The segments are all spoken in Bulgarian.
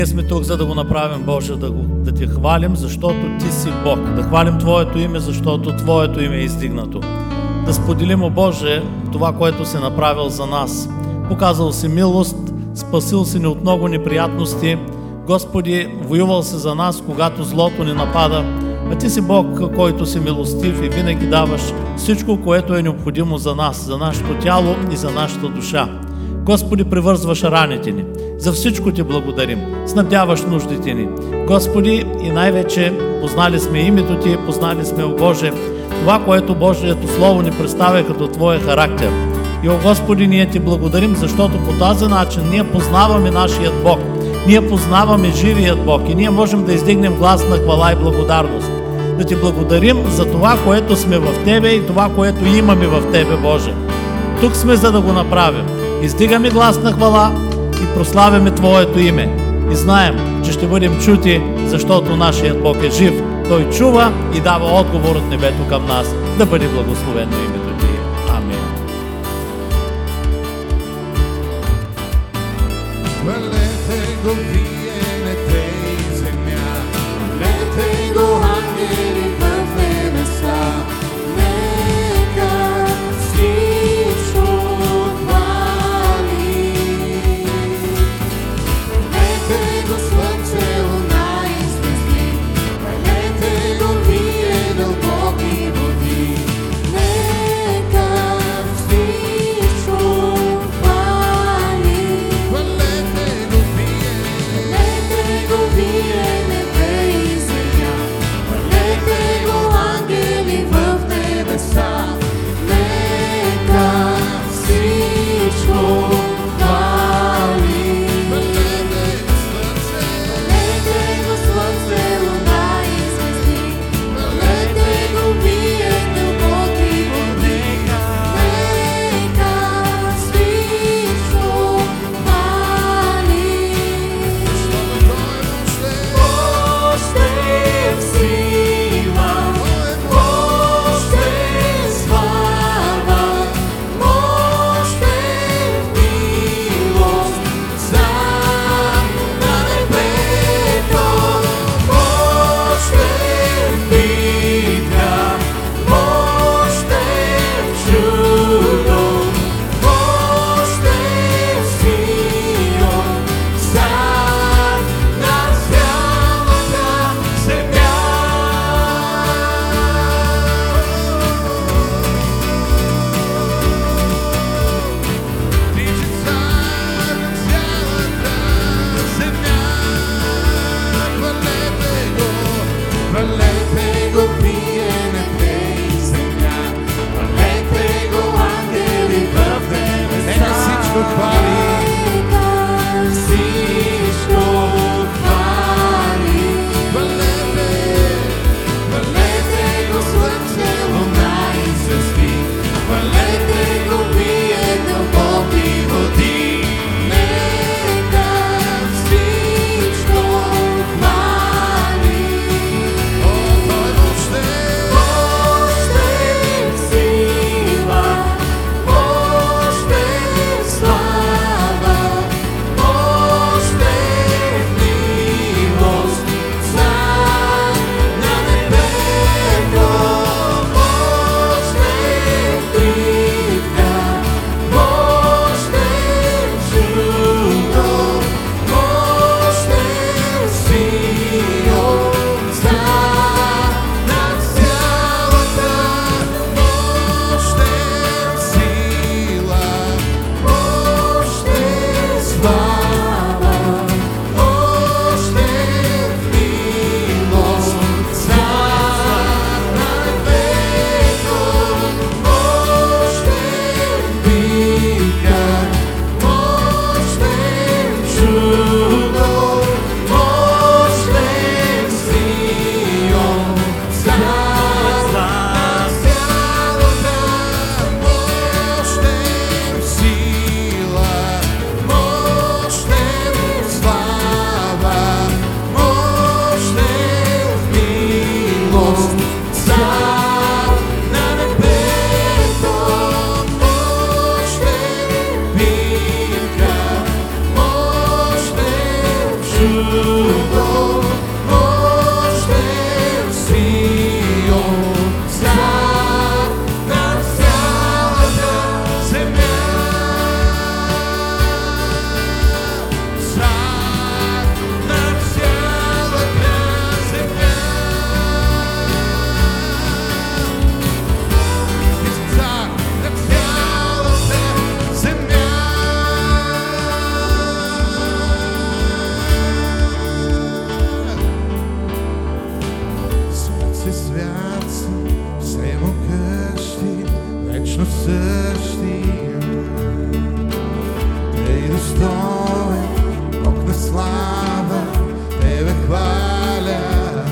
Ние сме тук, за да го направим, Боже, да Ти хвалим, защото Ти си Бог. Да хвалим Твоето име, защото Твоето име е издигнато. Да споделим, о Боже, това, което си направил за нас. Показал си милост, спасил си ни от много неприятности. Господи, воювал си за нас, когато злото ни напада. А Ти си Бог, който си милостив и винаги даваш всичко, което е необходимо за нас, за нашето тяло и за нашата душа. Господи, привързваш раните ни. За всичко Ти благодарим. Снабдяваш нуждите ни. Господи, и най-вече познали сме името Ти, познали сме, о Боже, това, което Божието Слово ни представя като Твоя характер. И, о Господи, ние Ти благодарим, защото по този начин ние познаваме нашият Бог. Ние познаваме живият Бог и ние можем да издигнем глас на хвала и благодарност. Да Ти благодарим за това, което сме в Тебе и това, което имаме в Тебе, Боже. Тук сме, за да го направим. Издигаме глас на хвала и прославяме Твоето име. И знаем, че ще бъдем чути, защото нашият Бог е жив. Той чува и дава отговор от небето към нас. Да бъде благословено името Ти. Амин. Хвалете го вие, небе и земя, хвалете го ангели в небеса, нека всичко хвали. Хвалете го слънце, луна и звезди, хвалете го вие, дълбоки води, нека всичко хвали. Хвалете го вие, любов, още в Сион, цар над цялата земя. Цар над цялата земя. Цар над цялата земя. Свят си, все му къщи, вечно същия. Ей, достоен, Бог на слава, Тебе хваля.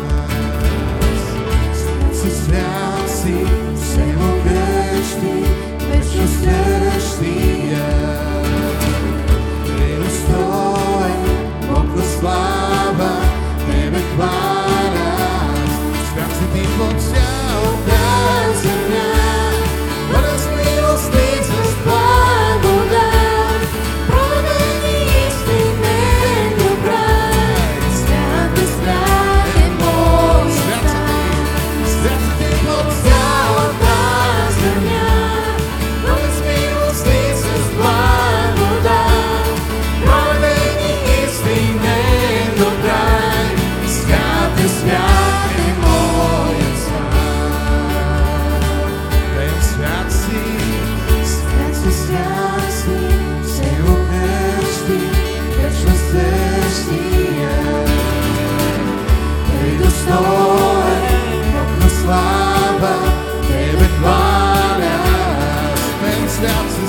Свят си, все му къщи, вечно същия. Ей, достоен, Бог на слава, Тебе хваля. Свят си ти по цялата земя, бъде с милост и с благодат, праведен и истинен добрай. Свят е мой свят. Свят си ти по цялата земя, бъде с милост и с благодат, праведен и истинен добрай. Свят е моят цар. Пеем свят си, все му къщи, вечно същия. Ей, достоен, Бог на слава, Тебе хваля. Пеем свят си,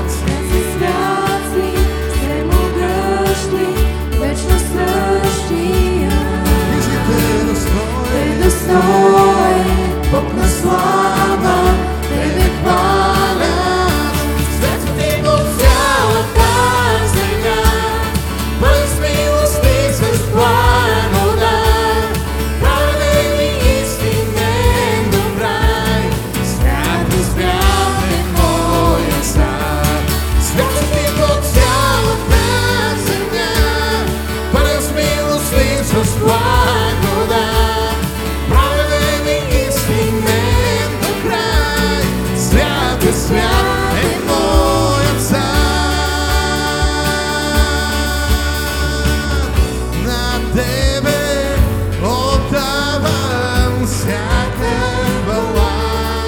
все му къщи, вечно същия. Вижте, достоен, Достоен, Бог на слава, Тебе хваля. Свят си ти по цялата земя, бъде с милост и с благодат, праведен и истинен добрай. Свят е моят цар. Свят си ти по цялата земя, бъде с милост и с благодат, праведен и истинен добрай. Свят е моят цар. На Тебе отдавам всяка хвала.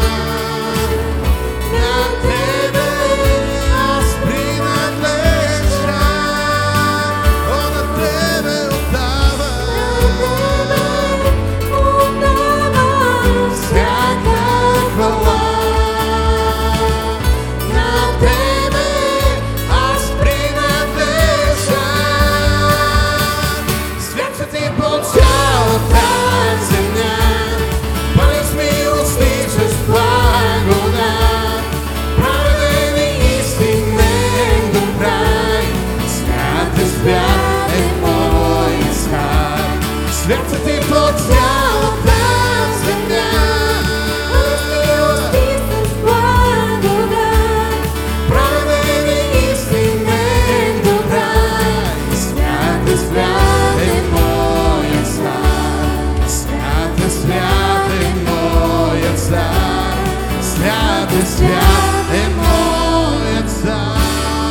На Тебе аз принадлежа. О, на Тебе отдавам всяка хвала. На Тебе аз принадлежа. Свят си ти по цялата земя, бъде с милост и с благодат, праведен и истинен добрай. Свят е моят цар. Свят си ти по цялата земя, бъде с милост и с благодат, праведен и истинен добрай. Свят е моят цар. Свят е моят цар. Свят е моят цар.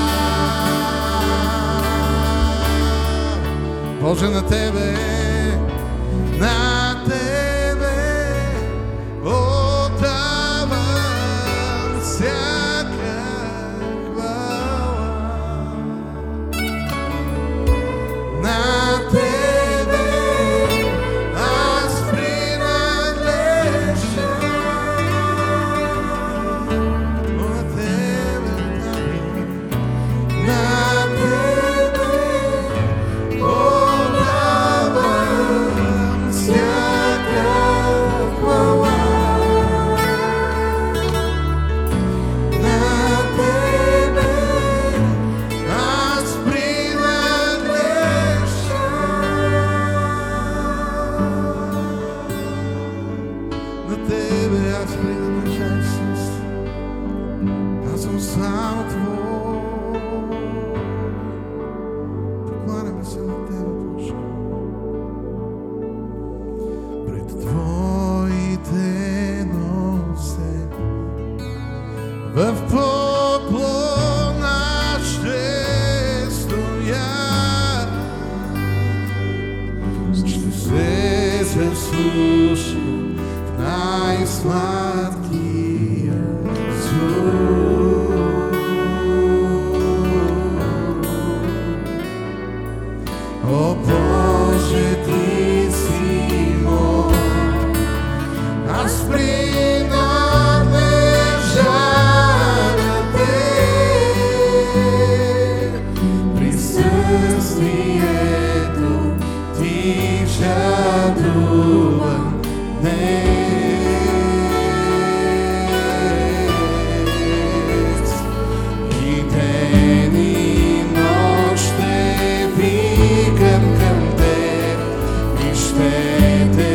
Боже, на Тебе отдавам всяка хвала. На Тебе аз принадлежа. На Тебе отдавам всяка ще се заслушам в най-сладкия звук. О Боже, Ти си мой, аз принадлежа на Теб. Присъствието Ти жадувам днес. И ден и нощ ще викам към Теб и ще Те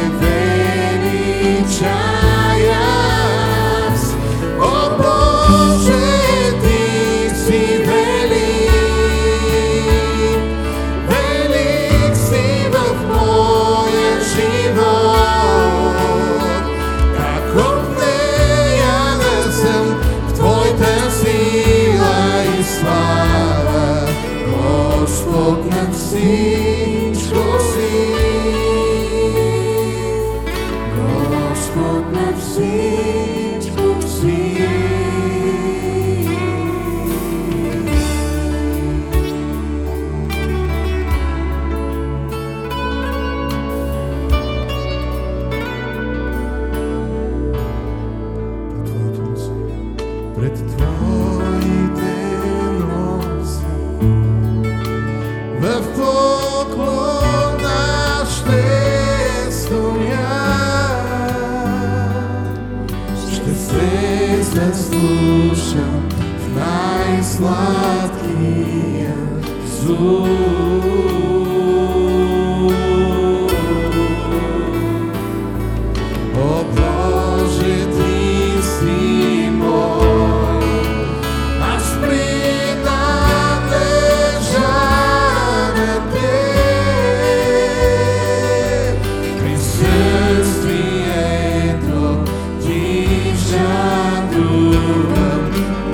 величая аз. О Боже, Ти си велик, велик си в моя живот. Как опнея да съм в Твоята сила и слава, Господ на всичко си, Господ на всичко си. Пред Твоите носи в поклон аз ще стоя, ще се заслушам в най-сладкия звук. О Боже, Ти си мой, аз принадлежа на Теб. Присъствието Ти жадувам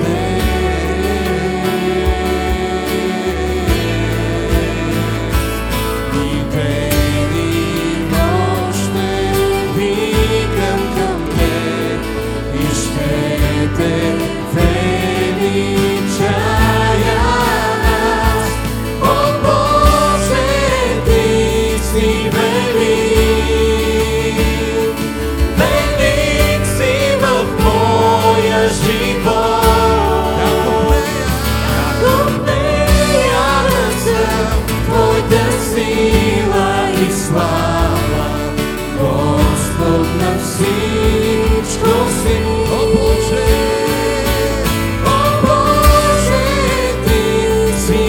днес. И ден и нощ ще викам към Теб и ще Те величая аз. О Боже, Ти си велик, велик си в моя живот. Как опнея да съм Твоята сила и слава, Господ на всичко си. О Боже, Ти си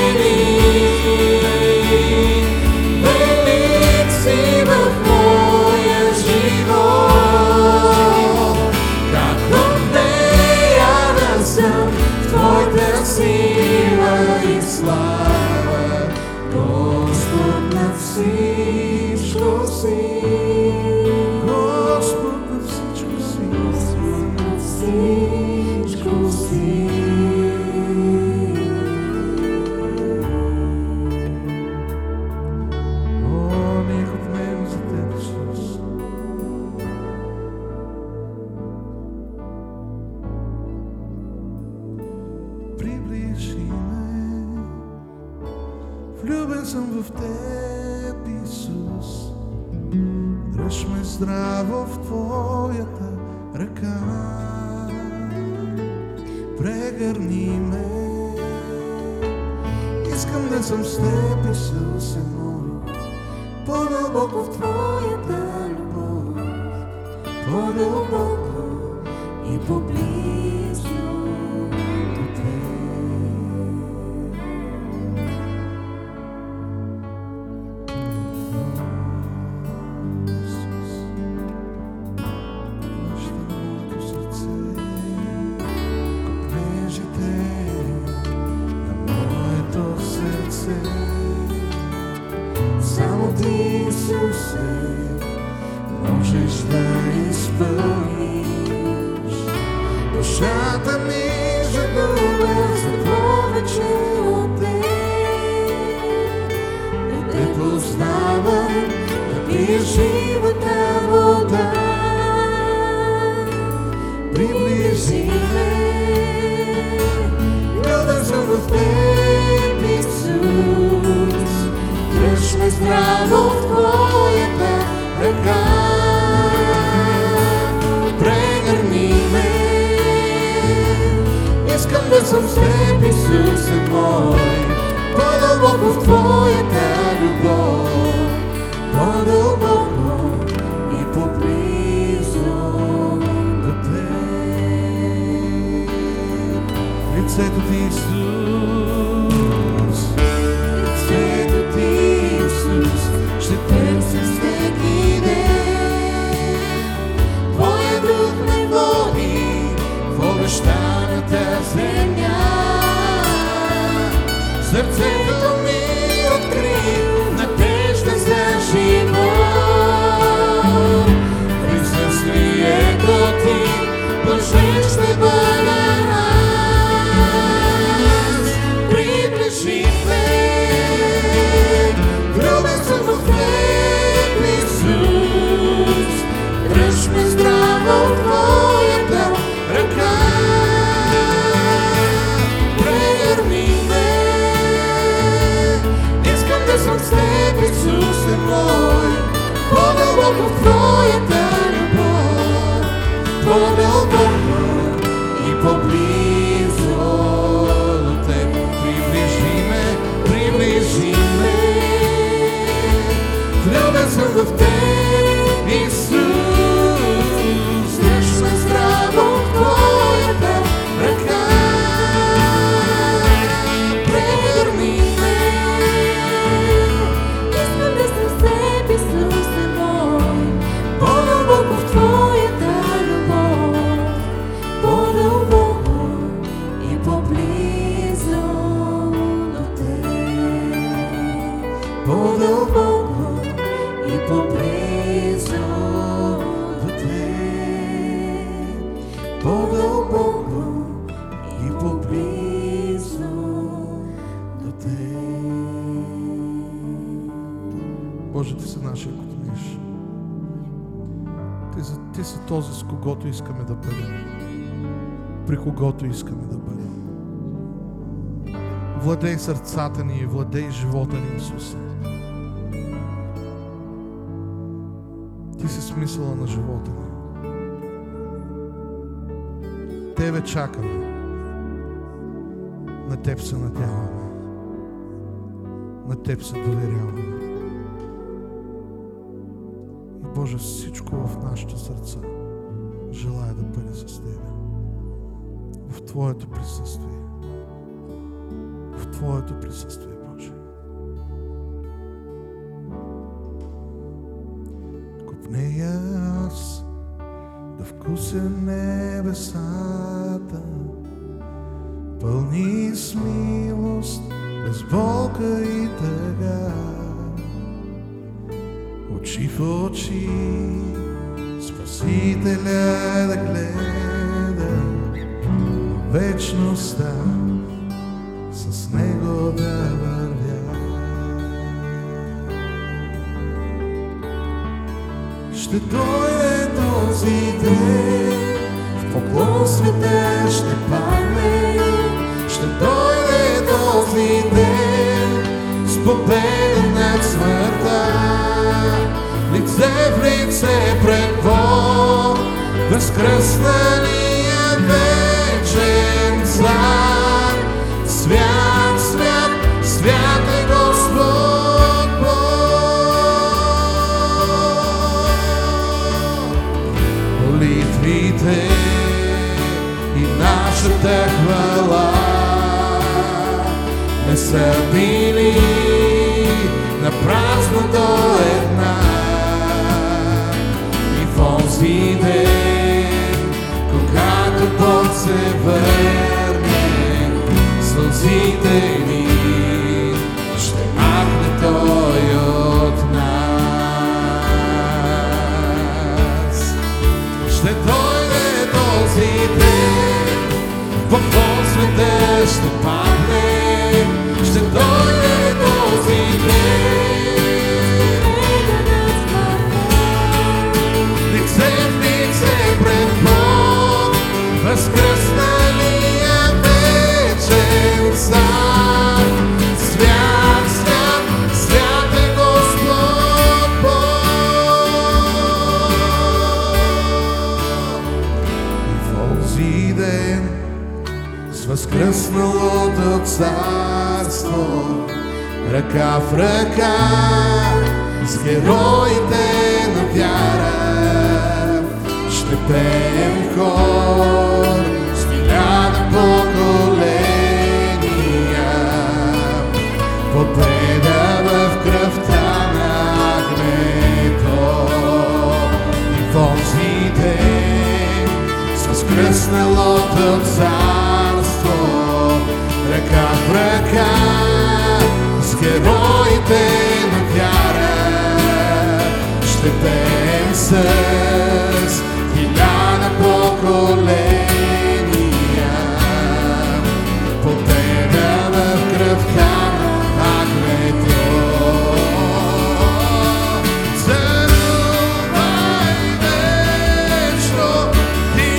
велик, велик си в моя живот. Как опнея да съм в Твоята сила и слава, Господ на всичко си, Господ на всичко си, Господ на всичко си. О, ние хопнем за Теб, Исус. Приближи ме, влюбен съм в Теб, Исус. Дръж ме здраво в Твоята ръка, прегърни ме. Искам да съм с Теб, Исусе мой, по-дълбоко в Твоята любов, по-дълбоко и поблизо до Теб. Исус, плаща моето сърце, копнежите на моето сърце. Само Ти, Исусе, можеш да изпълниш душата ми, жадува за повече от Теб. Да Те познавам камън, да пиеш живата вода. Приближи ме, влюбен съм в теб, Исус. Дръж ме здраво в твоята ръка. Прегърни ме, искам да съм с теб, Исусе мой, по-дълбоко в твоята любов, по-дълбоко и по-близо до теб. Лицето ти, Исус, лицето ти, Исус, ще търся всеки ден. Твоя дух ме води в обещаната земя. Сърцето ми откри надежда за живот. Присъствието ти блажен ще бъда аз. Приближи ме, влюбен съм в теб, Исус. Дръж ме здраво в твоята ръка. Прегърни ме, искам да съм с теб, Исусе мой, по-дълбоко в твоята любов, по-дълбоко и по-близо до теб. Приближи ме, влюбен съм в теб, Исус. Дръж ме здраво в твоята ръка. Прегърни ме, Искам да съм с теб, Исусе мой, по-дълбоко в твоята любов, по-дълбоко и по-близо до теб. по-дълбоко и по-близо до теб. По-дълбоко и по-близо до теб. Боже, ти си нашия кормиш. Ти си този, с когото искаме да бъдем, при когото искаме да бъдем. Владей сърцата ни, владей живота ни, Исусе. Ти си смисъла на живота ни. Тебе чакаме. На Теб се надяваме. На Теб се доверяваме. И Боже, всичко в нашите сърца желая да бъде с Тебе. В Твоето присъствие. В Твоето присъствие, Боже. Копнея аз да вкуся небесата, пълни с милост, без болка и тъга. Очи в очи Спасителя да гледа, вечността с Него да вървя. Ще дойде този ден, в поклон света ще падне. Ще дойде този ден, с победа над смъртта. Лице в лице пред Бог, възкръсналия вечен цар. Свят, свят, свят е Господ Бог. Молитвите и нашата хвала не са били на празно до една. И в онзи ден, когато Бог се върне, сълзите ни ще махне Той от нас. Ще дойде този ден, в поклон света ще падне. Ще дойде този ден, ръка в ръка с героите на вяра. Ще пеем хор с 1000 поколения, победа в кръвта на агнето. И вонзите с възкръсналото царство, ръка в ръка с героите на вяра. Ще пеем с 1000 поколения, победа в кръвта на агнето. Царувай вечно ти,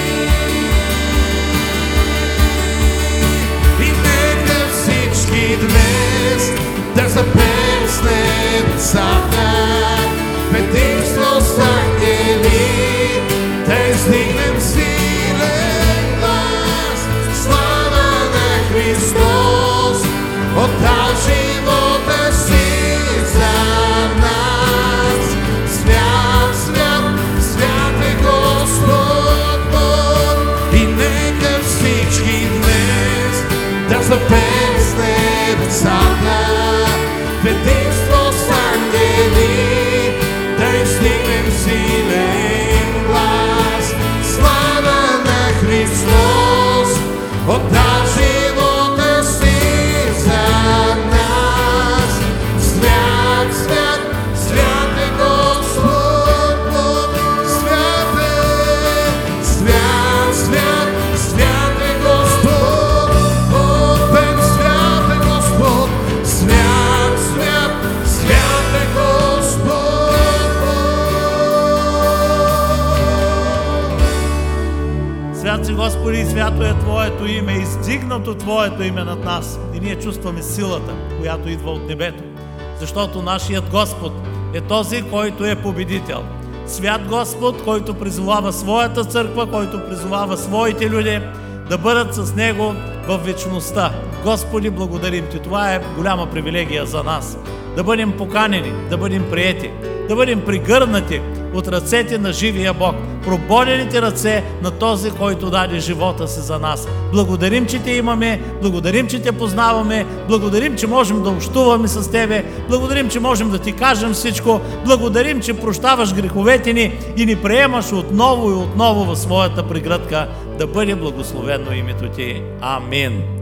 и нека всички днес да запеем с небесата предимство с ангели, да издигнем силен глас, слава на Христос, отдал живота си за нас. Свят, свят, свят е Господ Бог, и нека всички днес да запеем с небесата предимство с ангели, да издигнем силен глас, слава на Христос, отдал живота си за нас. Свят, свят, свят е Господ Бог, свят е, свят, свят, свят е Господ Бог, свят е Господ, свят, свят, свят е Господ Бог. Свят си, Господи, и свято е Твоето име, издигнато Твоето име над нас. И ние чувстваме силата, която идва от небето, защото нашият Господ е този, който е победител. Свят Господ, който призовава своята църква, който призовава своите люди да бъдат с Него в вечността. Господи, благодарим Ти. Това е голяма привилегия за нас. Да бъдем поканени, да бъдем приети, да бъдем пригърнати от ръцете на живия Бог, прободените ръце на този, който даде живота си за нас. Благодарим, че Те имаме, благодарим, че Те познаваме, благодарим, че можем да общуваме с Тебе, благодарим, че можем да Ти кажем всичко, благодарим, че прощаваш греховете ни и ни приемаш отново и отново в своята прегръдка. Да бъде благословено името Ти. Амин.